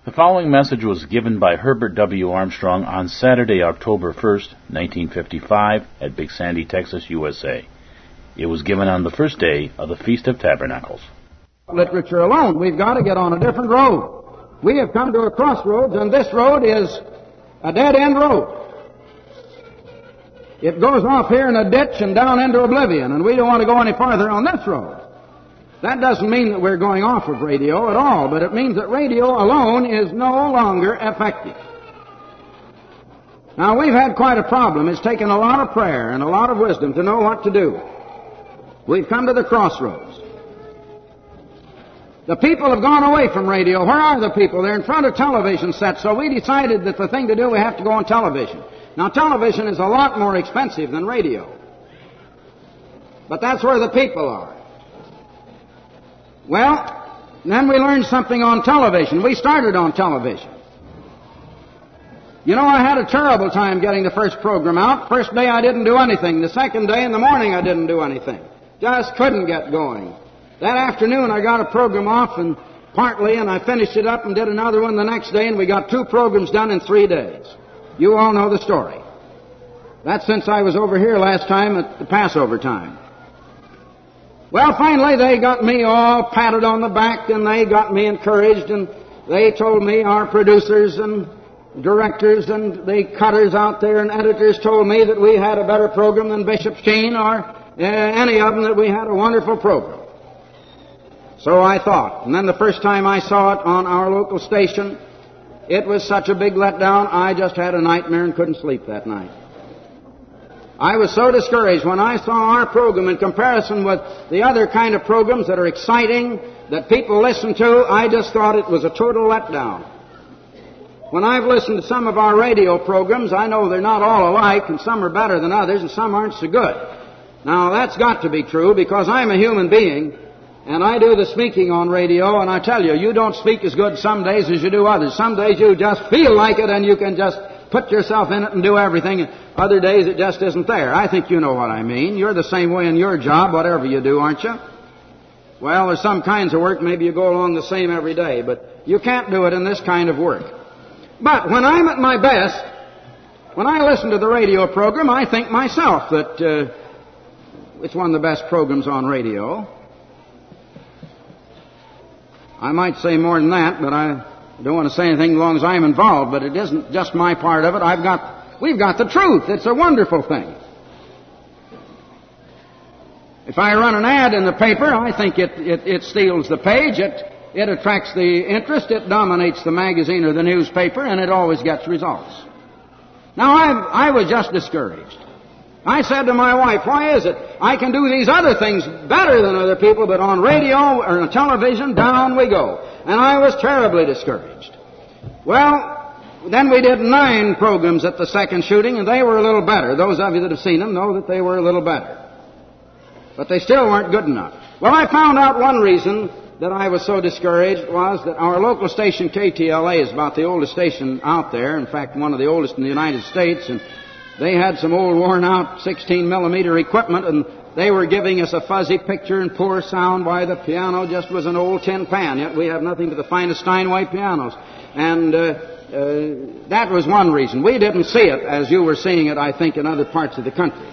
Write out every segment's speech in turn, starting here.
The following message was given by Herbert W. Armstrong on Saturday, October 1st, 1955, at Big Sandy, Texas, USA. It was given on the first day of the Feast of Tabernacles. Literature alone. We've got to get on a different road. We have come to a crossroads, and this road is a dead-end road. It goes off here in a ditch and down into oblivion, and we don't want to go any farther on this road. That doesn't mean that we're going off of radio at all, but it means that radio alone is no longer effective. Now, we've had quite a problem. It's taken a lot of prayer and a lot of wisdom to know what to do. We've come to the crossroads. The people have gone away from radio. Where are the people? They're in front of television sets, so we decided that the thing to do, we have to go on television. Now, television is a lot more expensive than radio. But that's where the people are. Well, then we learned something on television. We started on television. You know, I had a terrible time getting the first program out. First day I didn't do anything. The second day in the morning I didn't do anything. Just couldn't get going. That afternoon I got a program off and partly, and I finished it up and did another one the next day, and we got 2 programs done in 3 days. You all know the story. That's since I was over here last time at the Passover time. Well, finally, they got me all patted on the back, and they got me encouraged, and they told me, our producers and directors and the cutters out there and editors told me that we had a better program than Bishop Sheen or any of them, that we had a wonderful program. So I thought. And then the first time I saw it on our local station, it was such a big letdown, I just had a nightmare and couldn't sleep that night. I was so discouraged when I saw our program in comparison with the other kind of programs that are exciting, that people listen to. I just thought it was a total letdown. When I've listened to some of our radio programs, I know they're not all alike, and some are better than others, and some aren't so good. Now, that's got to be true, because I'm a human being, and I do the speaking on radio, and I tell you, you don't speak as good some days as you do others. Some days you just feel like it, and you can just put yourself in it and do everything. Other days it just isn't there. I think you know what I mean. You're the same way in your job, whatever you do, aren't you? Well, there's some kinds of work, maybe you go along the same every day, but you can't do it in this kind of work. But when I'm at my best, when I listen to the radio program, I think myself that it's one of the best programs on radio. I might say more than that, but I don't want to say anything as long as I'm involved, but it isn't just my part of it. We've got the truth. It's a wonderful thing. If I run an ad in the paper, I think it steals the page. It attracts the interest. It dominates the magazine or the newspaper, and it always gets results. Now, I was just discouraged. I said to my wife, why is it I can do these other things better than other people, but on radio or on television, down we go. And I was terribly discouraged. Well, then we did 9 programs at the second shooting, and they were a little better. Those of you that have seen them know that they were a little better. But they still weren't good enough. Well, I found out one reason that I was so discouraged was that our local station, KTLA, is about the oldest station out there. In fact, one of the oldest in the United States, and they had some old worn-out 16-millimeter equipment, and they were giving us a fuzzy picture and poor sound. Why, the piano just was an old tin pan, yet we have nothing but the finest Steinway pianos. And that was one reason. We didn't see it as you were seeing it, I think, in other parts of the country.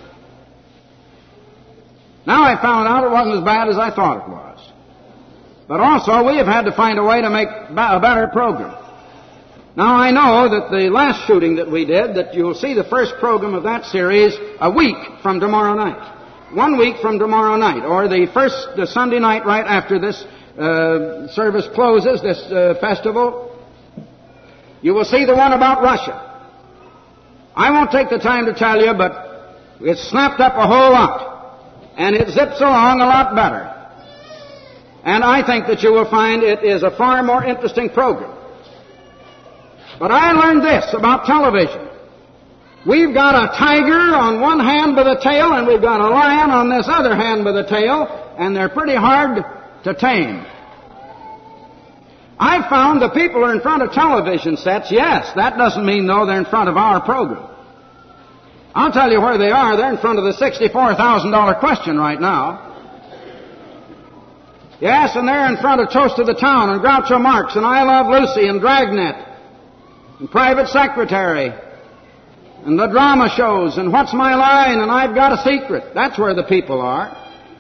Now I found out it wasn't as bad as I thought it was. But also, we have had to find a way to make a better program. Now, I know that the last shooting that we did, that you'll see the first program of that series a week from tomorrow night. 1 week from tomorrow night, or the Sunday night right after this service closes, this festival. You will see the one about Russia. I won't take the time to tell you, but it's snapped up a whole lot, and it zips along a lot better. And I think that you will find it is a far more interesting program. But I learned this about television. We've got a tiger on one hand by the tail, and we've got a lion on this other hand by the tail, and they're pretty hard to tame. I found the people are in front of television sets. Yes, that doesn't mean, though, they're in front of our program. I'll tell you where they are. They're in front of the $64,000 question right now. Yes, and they're in front of Toast of the Town and Groucho Marx and I Love Lucy and Dragnet and Private Secretary and the drama shows and What's My Line and I've Got a Secret. That's where the people are.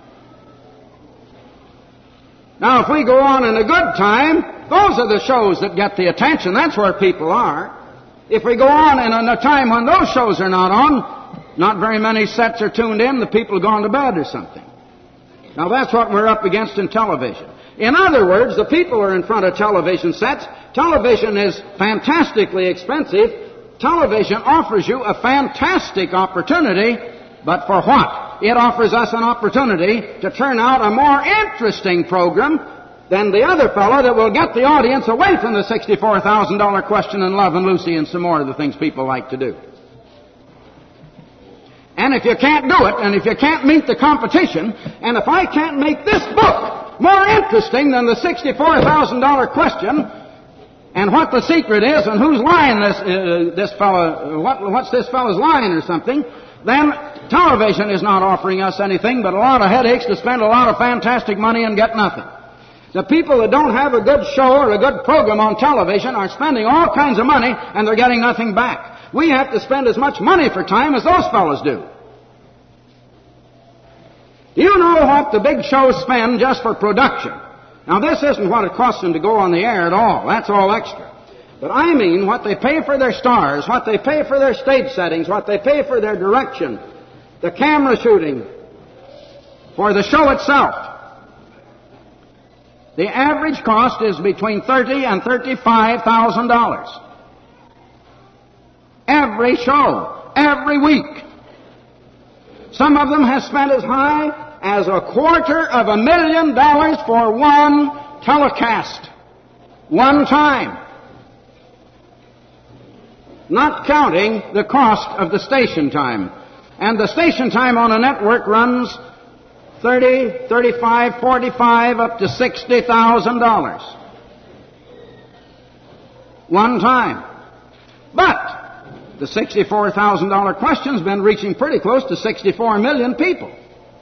Now, if we go on in a good time, those are the shows that get the attention. That's where people are. If we go on in a time when those shows are not on, not very many sets are tuned in, the people have gone to bed or something. Now, that's what we're up against in television. In other words, the people are in front of television sets. Television is fantastically expensive. Television offers you a fantastic opportunity, but for what? It offers us an opportunity to turn out a more interesting program than the other fellow that will get the audience away from the $64,000 question and Love and Lucy and some more of the things people like to do. And if you can't do it, and if you can't meet the competition, and if I can't make this book more interesting than the $64,000 question, and what the secret is, and whose line what's this fellow's line or something, then television is not offering us anything but a lot of headaches to spend a lot of fantastic money and get nothing. The people that don't have a good show or a good program on television are spending all kinds of money and they're getting nothing back. We have to spend as much money for time as those fellows do. Do you know what the big shows spend just for production? Now, this isn't what it costs them to go on the air at all. That's all extra. But I mean what they pay for their stars, what they pay for their stage settings, what they pay for their direction, the camera shooting, for the show itself. The average cost is between $30,000 and $35,000. Every show, every week. Some of them have spent as high as $250,000 for one telecast. One time. Not counting the cost of the station time. And the station time on a network runs $30,000, $35,000, $45,000, up to $60,000. One time. But the $64,000 question's been reaching pretty close to 64 million people.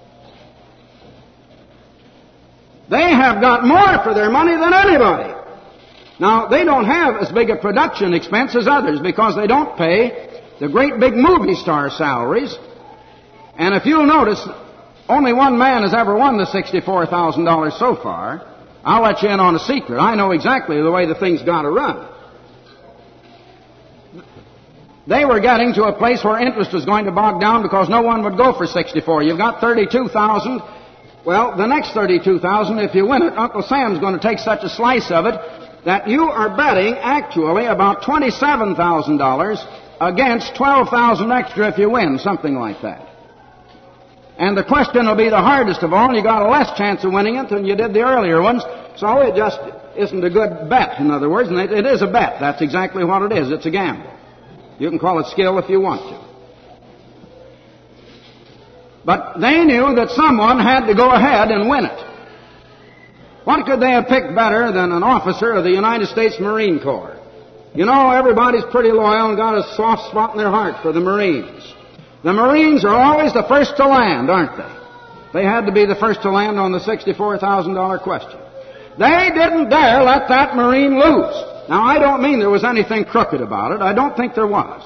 They have got more for their money than anybody. Now, they don't have as big a production expense as others because they don't pay the great big movie star salaries. And if you'll notice, only one man has ever won the $64,000 so far. I'll let you in on a secret. I know exactly the way the thing's got to run. They were getting to a place where interest was going to bog down because no one would go for 64. You've got 32,000. Well, the next 32,000, if you win it, Uncle Sam's going to take such a slice of it that you are betting actually about $27,000 against $12,000 extra if you win, something like that. And the question will be the hardest of all, and you got a less chance of winning it than you did the earlier ones, so it just isn't a good bet, in other words, and it is a bet. That's exactly what it is. It's a gamble. You can call it skill if you want to. But they knew that someone had to go ahead and win it. What could they have picked better than an officer of the United States Marine Corps? You know, everybody's pretty loyal and got a soft spot in their heart for the Marines. The Marines are always the first to land, aren't they? They had to be the first to land on the $64,000 question. They didn't dare let that Marine lose. Now, I don't mean there was anything crooked about it. I don't think there was.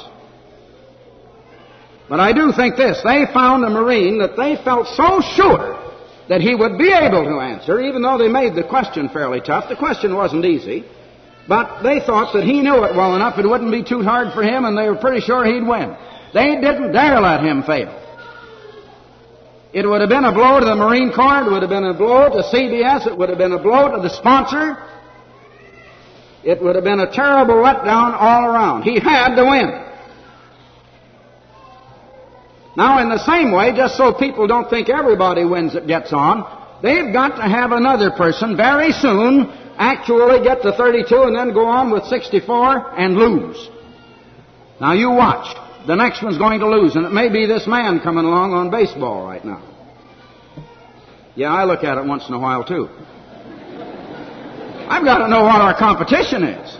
But I do think this. They found a Marine that they felt so sure that he would be able to answer, even though they made the question fairly tough. The question wasn't easy. But they thought that he knew it well enough it wouldn't be too hard for him, and they were pretty sure he'd win. They didn't dare let him fail. It would have been a blow to the Marine Corps. It would have been a blow to CBS. It would have been a blow to the sponsor. It would have been a terrible letdown all around. He had to win. Now, in the same way, just so people don't think everybody wins that gets on, they've got to have another person very soon actually get to 32 and then go on with 64 and lose. Now, you watch. The next one's going to lose, and it may be this man coming along on baseball right now. Yeah, I look at it once in a while, too. I've got to know what our competition is.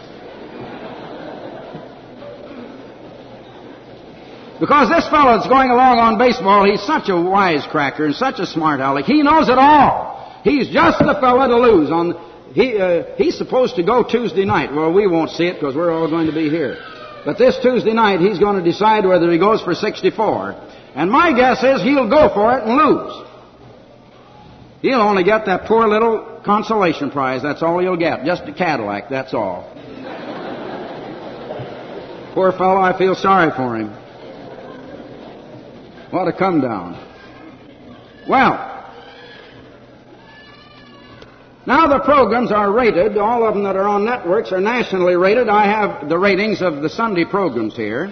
Because this fellow that's going along on baseball, he's such a wisecracker and such a smart aleck. He knows it all. He's just the fella to lose. He's supposed to go Tuesday night. Well, we won't see it because we're all going to be here. But this Tuesday night, he's going to decide whether he goes for 64. And my guess is he'll go for it and lose. He'll only get that poor little consolation prize. That's all he'll get. Just a Cadillac, that's all. Poor fellow, I feel sorry for him. What a come down. Well, now the programs are rated. All of them that are on networks are nationally rated. I have the ratings of the Sunday programs here.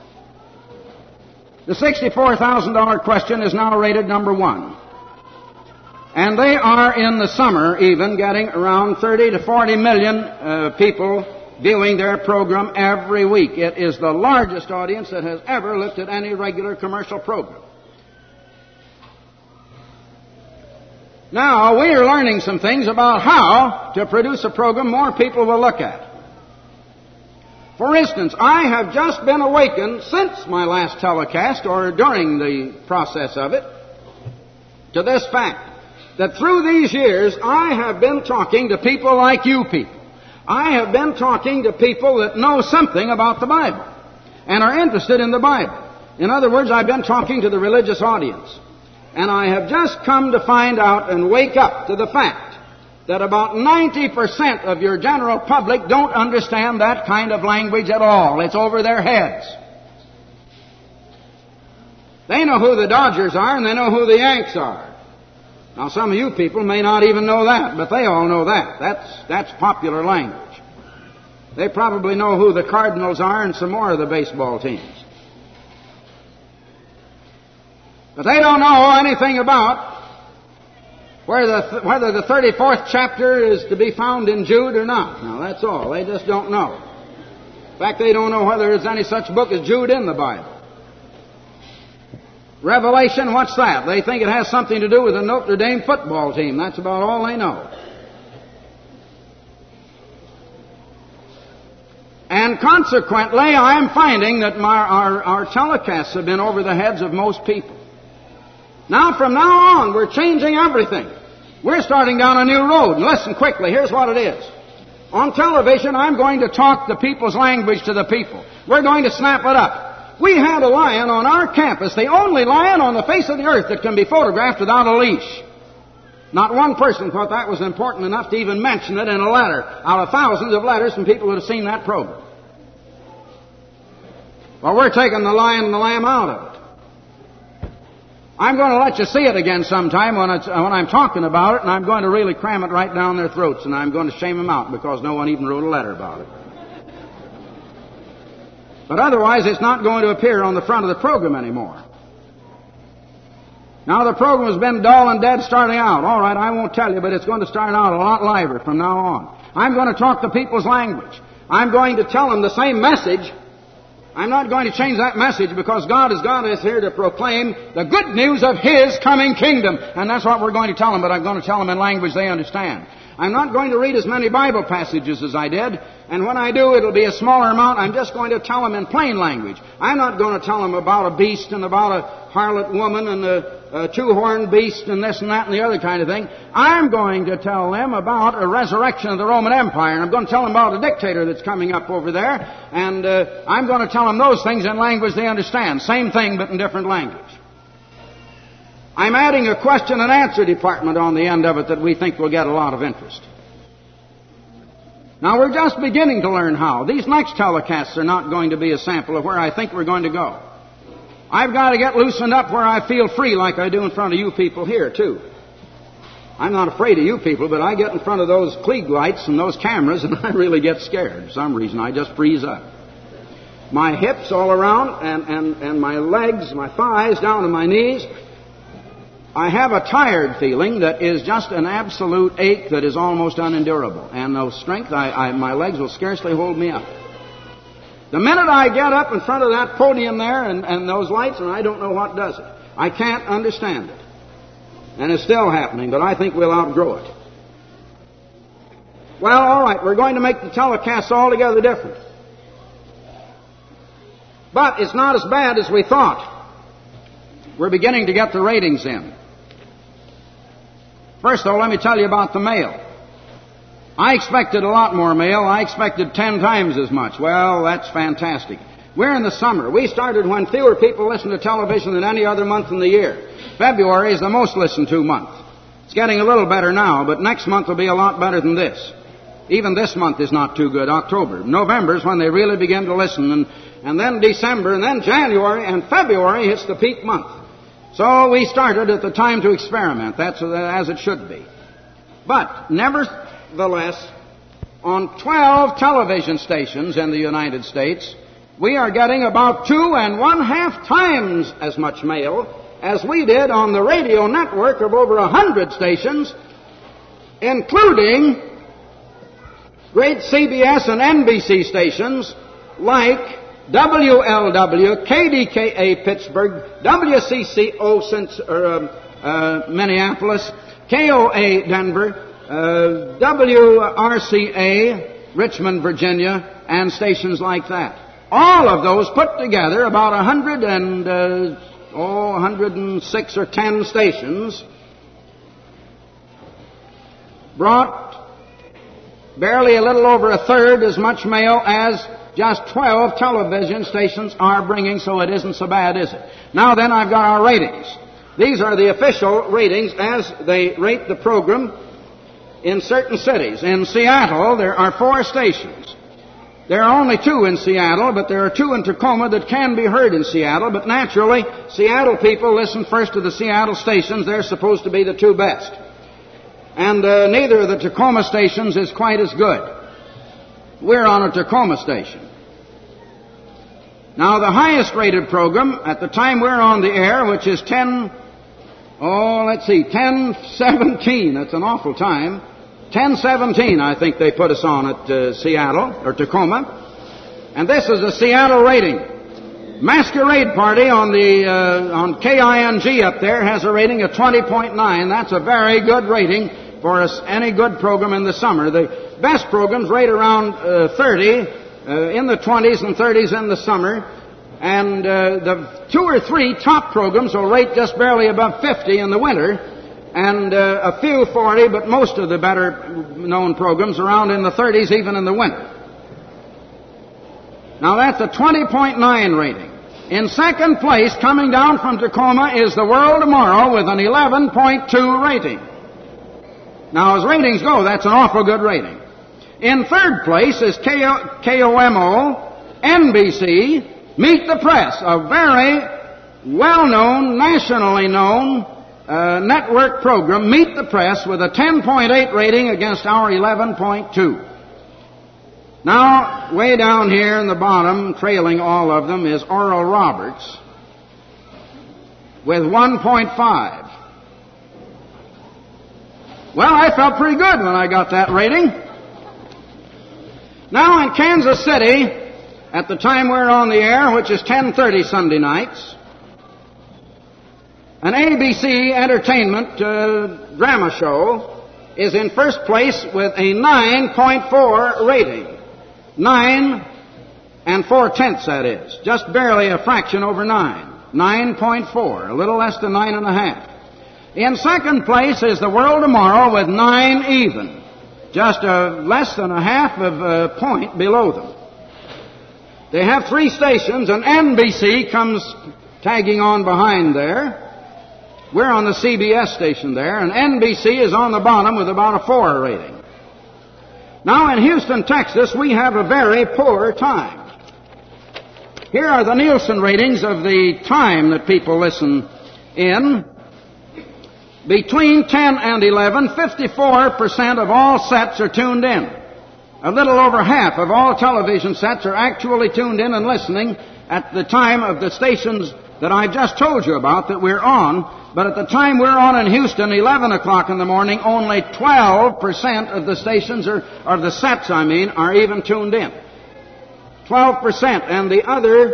The $64,000 question is now rated number 1. And they are in the summer even getting around 30 to 40 million people viewing their program every week. It is the largest audience that has ever looked at any regular commercial program. Now, we are learning some things about how to produce a program more people will look at. For instance, I have just been awakened since my last telecast, or during the process of it, to this fact, that through these years I have been talking to people like you people. I have been talking to people that know something about the Bible and are interested in the Bible. In other words, I've been talking to the religious audience. And I have just come to find out and wake up to the fact that about 90% of your general public don't understand that kind of language at all. It's over their heads. They know who the Dodgers are and they know who the Yanks are. Now, some of you people may not even know that, but they all know that. That's popular language. They probably know who the Cardinals are and some more of the baseball teams. But they don't know anything about whether the 34th chapter is to be found in Jude or not. Now, that's all. They just don't know. In fact, they don't know whether there's any such book as Jude in the Bible. Revelation, what's that? They think it has something to do with the Notre Dame football team. That's about all they know. And consequently, I'm finding that our telecasts have been over the heads of most people. Now, from now on, we're changing everything. We're starting down a new road. And listen quickly, here's what it is. On television, I'm going to talk the people's language to the people. We're going to snap it up. We had a lion on our campus, the only lion on the face of the earth that can be photographed without a leash. Not one person thought that was important enough to even mention it in a letter, out of thousands of letters from people who have seen that program. Well, we're taking the lion and the lamb out of it. I'm going to let you see it again sometime when I'm talking about it, and I'm going to really cram it right down their throats, and I'm going to shame them out because no one even wrote a letter about it. But otherwise, it's not going to appear on the front of the program anymore. Now, the program has been dull and dead starting out. All right, I won't tell you, but it's going to start out a lot liver from now on. I'm going to talk the people's language. I'm going to tell them the same message. I'm not going to change that message because God has got us here to proclaim the good news of His coming kingdom. And that's what we're going to tell them, but I'm going to tell them in language they understand. I'm not going to read as many Bible passages as I did, and when I do, it'll be a smaller amount. I'm just going to tell them in plain language. I'm not going to tell them about a beast and about a harlot woman and a two-horned beast and this and that and the other kind of thing. I'm going to tell them about a resurrection of the Roman Empire, and I'm going to tell them about a dictator that's coming up over there, and I'm going to tell them those things in language they understand. Same thing, but in different language. I'm adding a question and answer department on the end of it that we think will get a lot of interest. Now, we're just beginning to learn how. These next telecasts are not going to be a sample of where I think we're going to go. I've got to get loosened up where I feel free like I do in front of you people here, too. I'm not afraid of you people, but I get in front of those Klieg lights and those cameras and I really get scared. For some reason, I just freeze up. My hips all around and my legs, my thighs down to my knees. I have a tired feeling that is just an absolute ache that is almost unendurable. And no strength, my legs will scarcely hold me up. The minute I get up in front of that podium there and those lights, and I don't know what does it. I can't understand it. And it's still happening, but I think we'll outgrow it. Well, all right, we're going to make the telecasts altogether different. But it's not as bad as we thought. We're beginning to get the ratings in. First, though, let me tell you about the mail. I expected a lot more mail. I expected 10 times as much. Well, that's fantastic. We're in the summer. We started when fewer people listen to television than any other month in the year. February is the most listened to month. It's getting a little better now, but next month will be a lot better than this. Even this month is not too good, October. November is when they really begin to listen, and then December, and then January, and February hits the peak month. So we started at the time to experiment. That's as it should be. But nevertheless, on 12 television stations in the United States, we are getting about 2.5 times as much mail as we did on the radio network of over 100 stations, including great CBS and NBC stations like WLW, KDKA Pittsburgh, WCCO Minneapolis, KOA Denver, WRCA Richmond, Virginia, and stations like that. All of those put together, about 106 or 10 stations, brought barely a little over a third as much mail as just 12 television stations are bringing, so it isn't so bad, is it? Now then, I've got our ratings. These are the official ratings as they rate the program in certain cities. In Seattle, there are 4 stations. There are only 2 in Seattle, but there are 2 in Tacoma that can be heard in Seattle. But naturally, Seattle people listen first to the Seattle stations. They're supposed to be the 2 best. And neither of the Tacoma stations is quite as good. We're on a Tacoma station. Now, the highest rated program at the time we're on the air, which is 10:17. That's an awful time. 10:17, I think they put us on at Seattle, or Tacoma. And this is a Seattle rating. Masquerade Party on KING up there has a rating of 20.9. That's a very good rating for any good program in the summer. The best programs rate around 30, in the 20s and 30s in the summer. And the 2 or 3 top programs will rate just barely above 50 in the winter. And a few 40, but most of the better-known programs around in the 30s, even in the winter. Now, that's a 20.9 rating. In second place, coming down from Tacoma, is The World Tomorrow with an 11.2 rating. Now, as ratings go, that's an awful good rating. In third place is KOMO, NBC, Meet the Press, a very well-known, nationally known network program, Meet the Press, with a 10.8 rating against our 11.2. Now, way down here in the bottom, trailing all of them, is Oral Roberts with 1.5. Well, I felt pretty good when I got that rating. Now, in Kansas City, at the time we're on the air, which is 10:30 Sunday nights, an ABC entertainment drama show is in first place with a 9.4 rating. 9 4/10, that is. Just barely a fraction over 9. 9.4, a little less than 9.5. In second place is The World Tomorrow with 9 even. Just less than a half of a point below them. They have 3 stations, and NBC comes tagging on behind there. We're on the CBS station there, and NBC is on the bottom with about a 4 rating. Now, in Houston, Texas, we have a very poor time. Here are the Nielsen ratings of the time that people listen in. Between 10 and 11, 54% of all sets are tuned in. A little over half of all television sets are actually tuned in and listening at the time of the stations that I just told you about that we're on. But at the time we're on in Houston, 11 o'clock in the morning, only 12% of the stations, or the sets, are even tuned in. 12%. And the other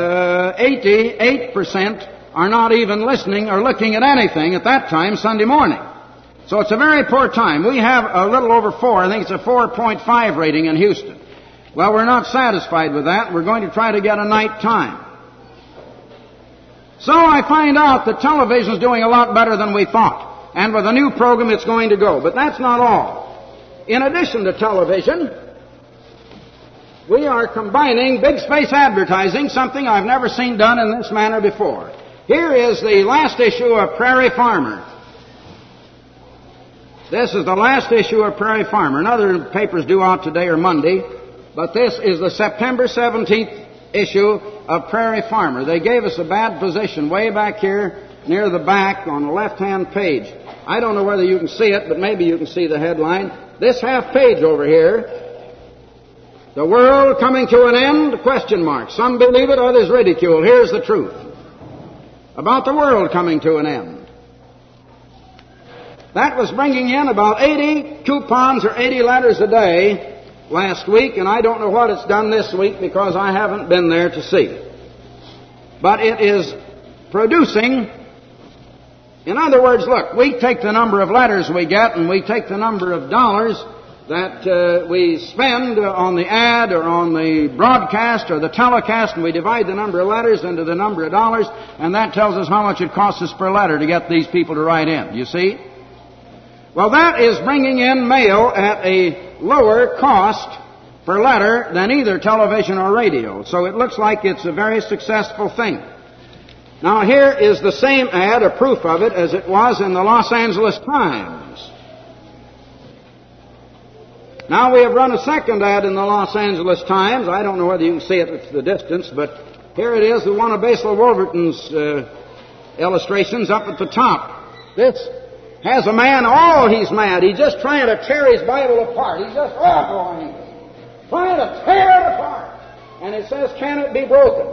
88% are not even listening or looking at anything at that time Sunday morning. So it's a very poor time. We have a little over 4. I think it's a 4.5 rating in Houston. Well, we're not satisfied with that. We're going to try to get a night time. So I find out that television is doing a lot better than we thought. and with a new program it's going to go. But that's not all. In addition to television, we are combining big space advertising, something I've never seen done in this manner before. Here is the last issue of Prairie Farmer. This is the last issue of Prairie Farmer. Another papers due out today or Monday, but this is the September 17th issue of Prairie Farmer. They gave us a bad position way back here near the back on the left-hand page. I don't know whether you can see it, but maybe you can see the headline. This half page over here, "The world coming to an end?" Question mark. Some believe it, others ridicule. Here's the truth about the world coming to an end. That was bringing in about 80 coupons or 80 letters a day last week, and I don't know what it's done this week because I haven't been there to see. But it is producing, in other words, look, we take the number of letters we get and we take the number of dollars that we spend on the ad or on the broadcast or the telecast, and we divide the number of letters into the number of dollars, and that tells us how much it costs us per letter to get these people to write in. You see? Well, that is bringing in mail at a lower cost per letter than either television or radio. So it looks like it's a very successful thing. Now here is the same ad, a proof of it, as it was in the Los Angeles Times. Now we have run a second ad in the Los Angeles Times. I don't know whether you can see it at the distance, but here it is, one of Basil Wolverton's illustrations up at the top. This has a man, he's mad. He's just trying to tear his Bible apart. He's just, trying to tear it apart. And it says, can it be broken?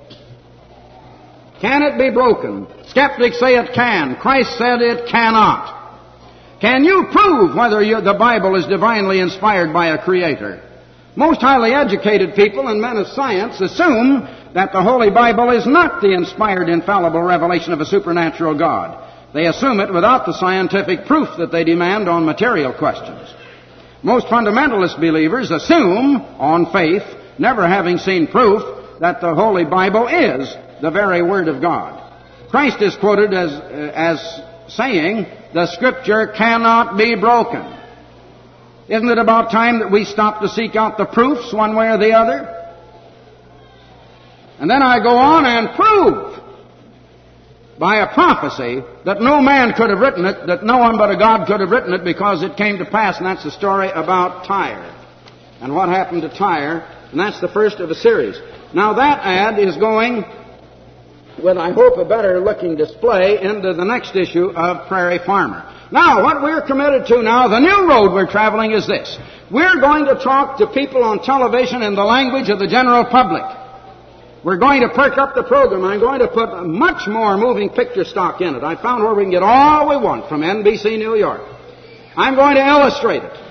Can it be broken? Skeptics say it can. Christ said it cannot. Can you prove whether the Bible is divinely inspired by a creator? Most highly educated people and men of science assume that the Holy Bible is not the inspired, infallible revelation of a supernatural God. They assume it without the scientific proof that they demand on material questions. Most fundamentalist believers assume, on faith, never having seen proof, that the Holy Bible is the very Word of God. Christ is quoted as saying, the Scripture cannot be broken. Isn't it about time that we stop to seek out the proofs one way or the other? And then I go on and prove by a prophecy that no man could have written it, that no one but a God could have written it, because it came to pass, and that's the story about Tyre and what happened to Tyre, and that's the first of a series. Now that ad is going with, I hope, a better looking display into the next issue of Prairie Farmer. Now, what we're committed to now, the new road we're traveling is this. We're going to talk to people on television in the language of the general public. We're going to perk up the program. I'm going to put much more moving picture stock in it. I found where we can get all we want from NBC New York. I'm going to illustrate it.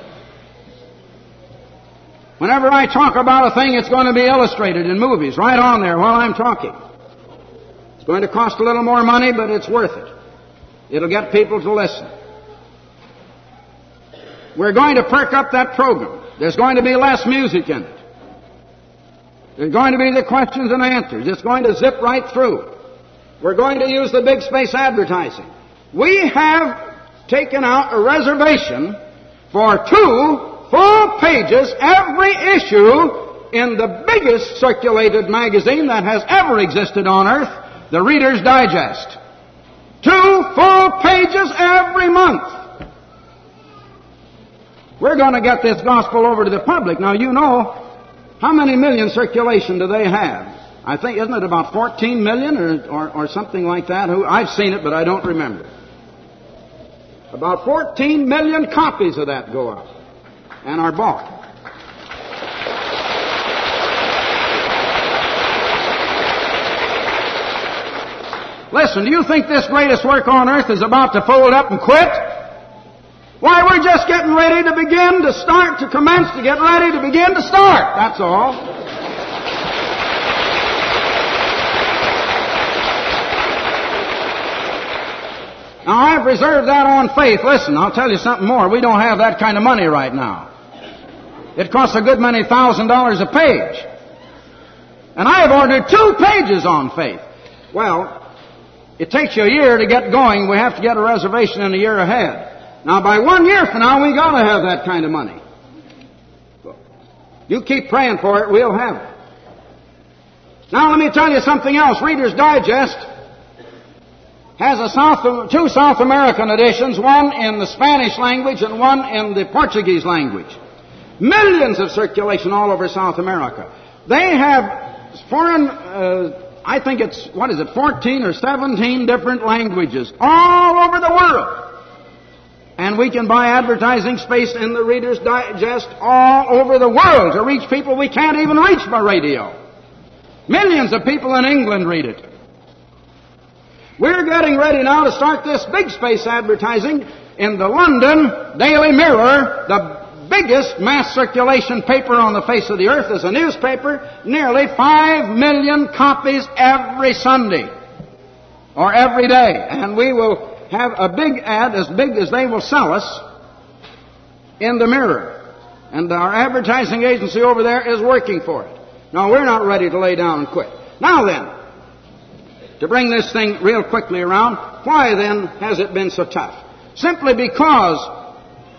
Whenever I talk about a thing, it's going to be illustrated in movies, right on there while I'm talking. It's going to cost a little more money, but it's worth it. It'll get people to listen. We're going to perk up that program. There's going to be less music in it. There's going to be the questions and answers. It's going to zip right through. We're going to use the big space advertising. We have taken out a reservation for 2 full pages every issue in the biggest circulated magazine that has ever existed on earth, the Reader's Digest. 2 full pages every month. We're going to get this gospel over to the public. Now, you know, how many million circulation do they have? I think, isn't it about 14 million or something like that? I've seen it, but I don't remember. About 14 million copies of that go out and are bought. Listen, do you think this greatest work on earth is about to fold up and quit? Why, we're just getting ready to begin to start, to commence, to get ready to begin to start. That's all. Now, I've reserved that on faith. Listen, I'll tell you something more. We don't have that kind of money right now. It costs a good many $1,000 a page. And I have ordered 2 pages on faith. Well, It takes you a year to get going. We have to get a reservation in a year ahead. Now, by 1 year from now, we got to have that kind of money. You keep praying for it, we'll have it. Now, let me tell you something else. Reader's Digest has two South American editions, one in the Spanish language and one in the Portuguese language. Millions of circulation all over South America. They have foreign, I think it's, 14 or 17 different languages all over the world. And we can buy advertising space in the Reader's Digest all over the world to reach people we can't even reach by radio. Millions of people in England read it. We're getting ready now to start this big space advertising in the London Daily Mirror, the biggest mass circulation paper on the face of the earth. As a newspaper, nearly 5 million copies every Sunday or every day. And we will have a big ad, as big as they will sell us, in the Mirror. And our advertising agency over there is working for it. Now, we're not ready to lay down and quit. Now then, to bring this thing real quickly around, why then has it been so tough? Simply because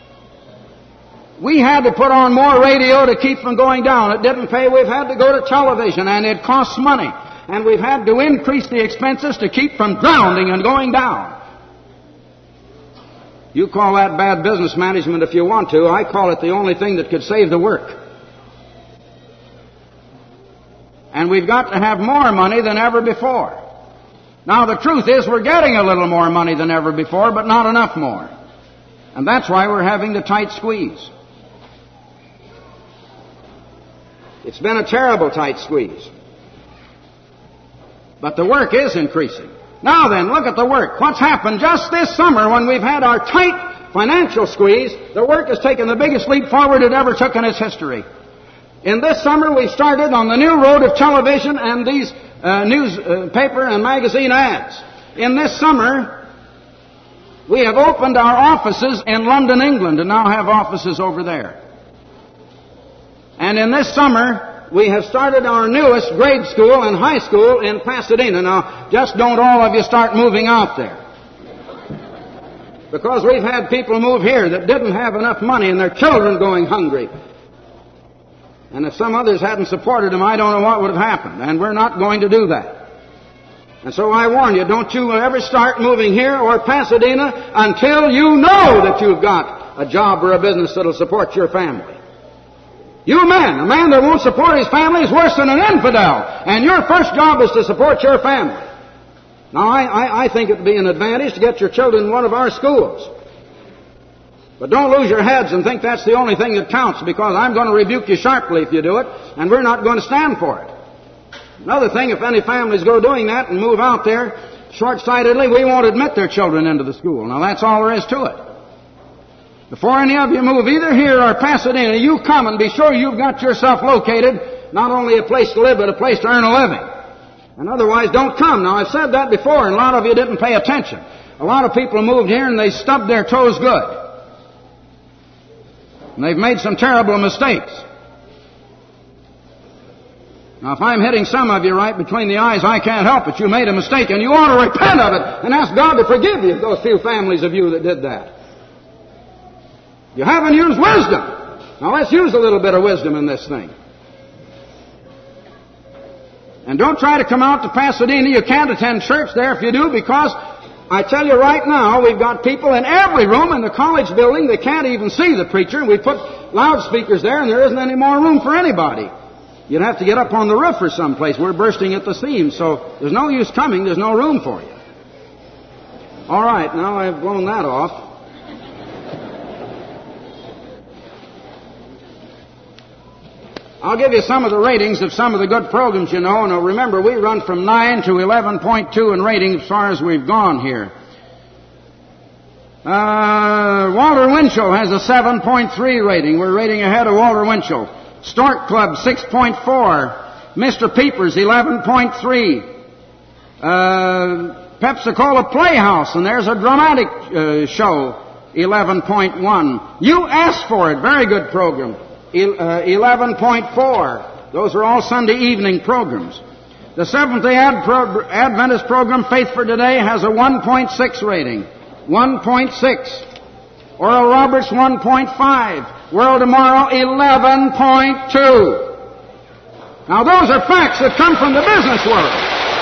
we had to put on more radio to keep from going down. It didn't pay. We've had to go to television, and it costs money. And we've had to increase the expenses to keep from drowning and going down. You call that bad business management if you want to. I call it the only thing that could save the work. And we've got to have more money than ever before. Now, the truth is we're getting a little more money than ever before, but not enough more. And that's why we're having the tight squeeze. It's been a terrible tight squeeze. But the work is increasing. Now then, look at the work. What's happened just this summer when we've had our tight financial squeeze? The work has taken the biggest leap forward it ever took in its history. In this summer, we started on the new road of television and these newspaper and magazine ads. In this summer, we have opened our offices in London, England, and now have offices over there. And in this summer, we have started our newest grade school and high school in Pasadena. Now, just don't all of you start moving out there. Because we've had people move here that didn't have enough money and their children going hungry. And if some others hadn't supported them, I don't know what would have happened. And we're not going to do that. And so I warn you, don't you ever start moving here or Pasadena until you know that you've got a job or a business that'll support your family. You men, a man that won't support his family is worse than an infidel. And your first job is to support your family. Now, I think it would be an advantage to get your children in one of our schools. But don't lose your heads and think that's the only thing that counts, because I'm going to rebuke you sharply if you do it, and we're not going to stand for it. Another thing, if any families go doing that and move out there short-sightedly, we won't admit their children into the school. Now, that's all there is to it. Before any of you move, either here or Pasadena, you come and be sure you've got yourself located, not only a place to live, but a place to earn a living. And otherwise, don't come. Now, I've said that before, and a lot of you didn't pay attention. A lot of people moved here, and they stubbed their toes good. And they've made some terrible mistakes. Now, if I'm hitting some of you right between the eyes, I can't help it. You made a mistake, and you ought to repent of it and ask God to forgive you, those few families of you that did that. You haven't used wisdom. Now, let's use a little bit of wisdom in this thing. And don't try to come out to Pasadena. You can't attend church there if you do, because I tell you right now, we've got people in every room in the college building. They can't even see the preacher. And we put loudspeakers there, and there isn't any more room for anybody. You'd have to get up on the roof or someplace. We're bursting at the seams, so there's no use coming. There's no room for you. All right, now I've blown that off. I'll give you some of the ratings of some of the good programs, you know. Now, remember, we run from 9 to 11.2 in rating as far as we've gone here. Walter Winchell has a 7.3 rating. We're rating ahead of Walter Winchell. Stork Club, 6.4. Mr. Peepers, 11.3. Pepsi-Cola Playhouse, and there's a dramatic show, 11.1. You asked for it, very good program. 11.4. Those are all Sunday evening programs. The Seventh-day Adventist program, Faith for Today, has a 1.6 rating. 1.6. Oral Roberts, 1.5. World Tomorrow, 11.2. Now, those are facts that come from the business world.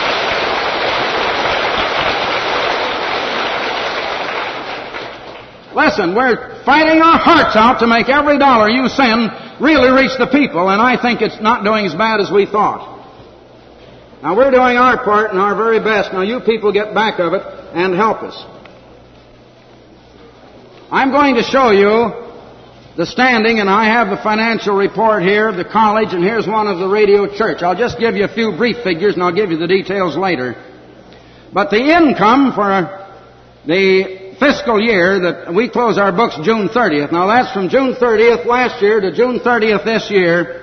Listen, we're fighting our hearts out to make every dollar you send really reach the people, and I think it's not doing as bad as we thought. Now, we're doing our part and our very best. Now, you people get back of it and help us. I'm going to show you the standing, and I have the financial report here of the college, and here's one of the Radio Church. I'll just give you a few brief figures, and I'll give you the details later. But the income for the fiscal year that we close our books June 30th. Now, that's from June 30th last year to June 30th this year.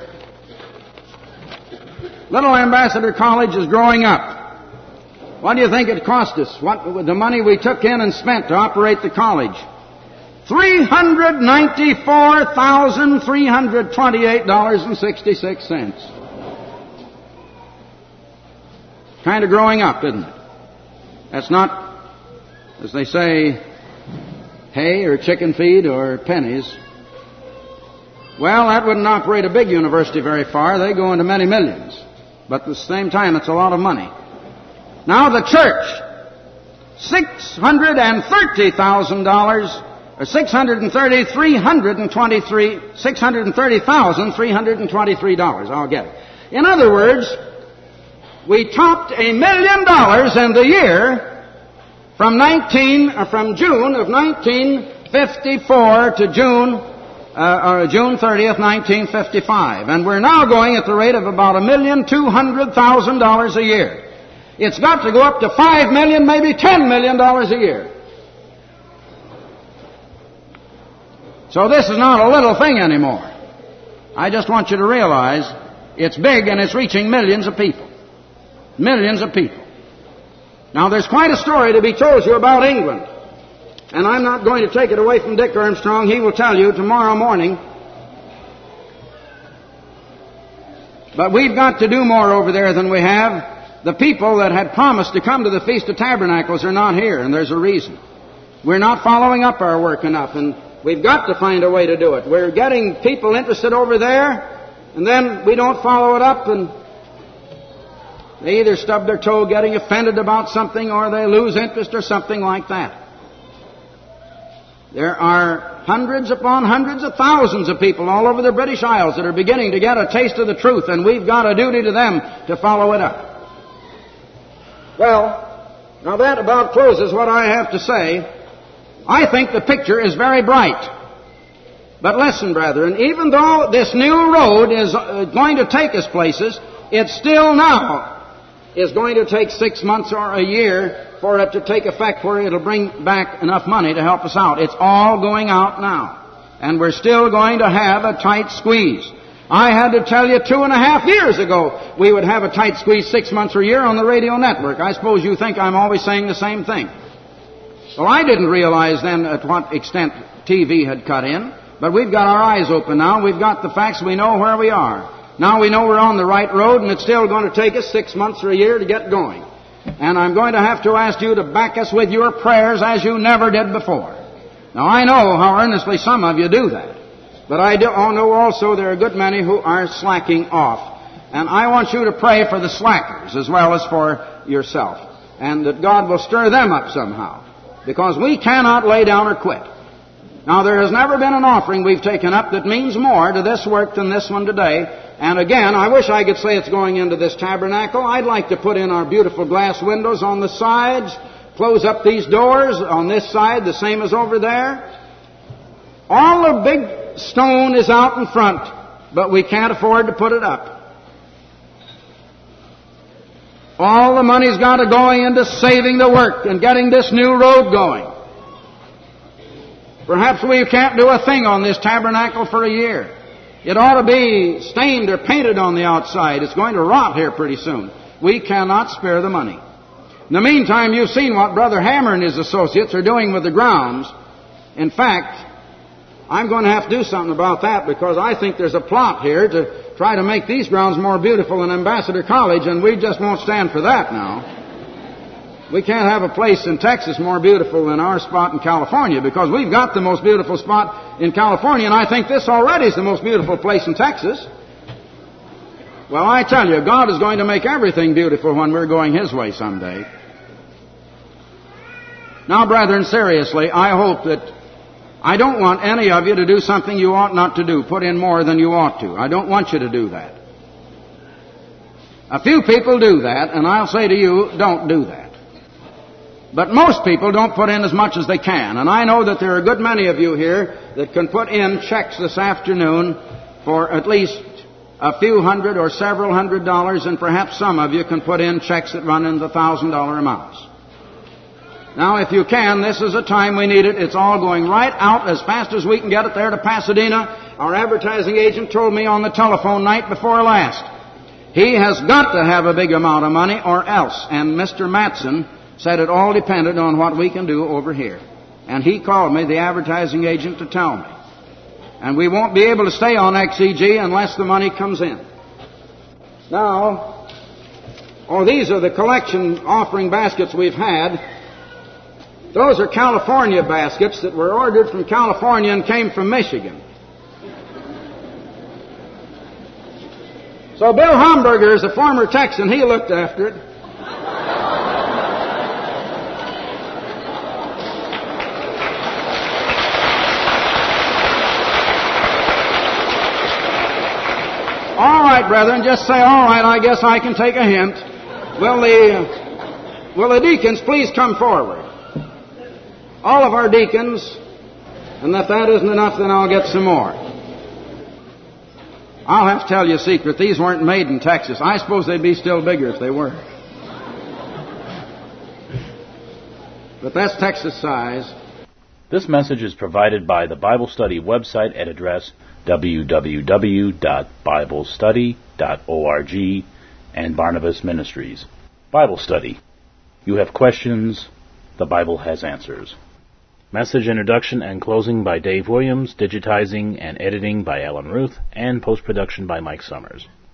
Little Ambassador College is growing up. What do you think it cost us? What the money we took in and spent to operate the college? $394,328.66. Kind of growing up, isn't it? That's not, as they say, hay or chicken feed or pennies. Well, that wouldn't operate a big university very far. They go into many millions. But at the same time, it's a lot of money. Now the church, $630,323. $630,323. I'll get it. In other words, we topped $1 million in the year from June of 1954 to June 30th, 1955. And we're now going at the rate of about $1,200,000 a year. It's got to go up to $5 million, maybe $10 million a year. So this is not a little thing anymore. I just want you to realize it's big and it's reaching millions of people. Millions of people. Now there's quite a story to be told you about England. And I'm not going to take it away from Dick Armstrong. He will tell you tomorrow morning. But we've got to do more over there than we have. The people that had promised to come to the Feast of Tabernacles are not here, and there's a reason. We're not following up our work enough, and we've got to find a way to do it. We're getting people interested over there, and then we don't follow it up, and they either stub their toe getting offended about something, or they lose interest, or something like that. There are hundreds upon hundreds of thousands of people all over the British Isles that are beginning to get a taste of the truth, and we've got a duty to them to follow it up. Well, now that about closes what I have to say. I think the picture is very bright. But listen, brethren, even though this new road is going to take us places, it still now is going to take 6 months or a year for it to take effect where it'll bring back enough money to help us out. It's all going out now. And we're still going to have a tight squeeze. I had to tell you 2.5 years ago we would have a tight squeeze 6 months or a year on the radio network. I suppose you think I'm always saying the same thing. Well, I didn't realize then at what extent TV had cut in, but we've got our eyes open now. We've got the facts. We know where we are. Now we know we're on the right road, and it's still going to take us 6 months or a year to get going. And I'm going to have to ask you to back us with your prayers as you never did before. Now, I know how earnestly some of you do that. But I know also there are a good many who are slacking off. And I want you to pray for the slackers as well as for yourself. And that God will stir them up somehow. Because we cannot lay down or quit. Now, there has never been an offering we've taken up that means more to this work than this one today. And again, I wish I could say it's going into this tabernacle. I'd like to put in our beautiful glass windows on the sides, close up these doors on this side, the same as over there. All the big stone is out in front, but we can't afford to put it up. All the money's got to go into saving the work and getting this new road going. Perhaps we can't do a thing on this tabernacle for a year. It ought to be stained or painted on the outside. It's going to rot here pretty soon. We cannot spare the money. In the meantime, you've seen what Brother Hammer and his associates are doing with the grounds. In fact, I'm going to have to do something about that because I think there's a plot here to try to make these grounds more beautiful than Ambassador College, and we just won't stand for that now. We can't have a place in Texas more beautiful than our spot in California because we've got the most beautiful spot in California, and I think this already is the most beautiful place in Texas. Well, I tell you, God is going to make everything beautiful when we're going His way someday. Now, brethren, seriously, I hope that I don't want any of you to do something you ought not to do, put in more than you ought to. I don't want you to do that. A few people do that, and I'll say to you, don't do that. But most people don't put in as much as they can. And I know that there are a good many of you here that can put in checks this afternoon for at least a few hundred or several $100s, and perhaps some of you can put in checks that run into $1,000 amounts. Now, if you can, this is a time we need it. It's all going right out as fast as we can get it there to Pasadena. Our advertising agent told me on the telephone night before last. He has got to have a big amount of money or else. And Mr. Matson said it all depended on what we can do over here. And he called me, the advertising agent, to tell me. And we won't be able to stay on XEG unless the money comes in. Now, these are the collection offering baskets we've had. Those are California baskets that were ordered from California and came from Michigan. So Bill Homburger is a former Texan. He looked after it. All right, brethren, just say, all right, I guess I can take a hint. Will the deacons please come forward? All of our deacons, and if that isn't enough, then I'll get some more. I'll have to tell you a secret. These weren't made in Texas. I suppose they'd be still bigger if they were. But that's Texas size. This message is provided by the Bible Study website at address www.biblestudy.org and Barnabas Ministries. Bible Study. You have questions, the Bible has answers. Message introduction and closing by Dave Williams, digitizing and editing by Alan Ruth, and post-production by Mike Summers.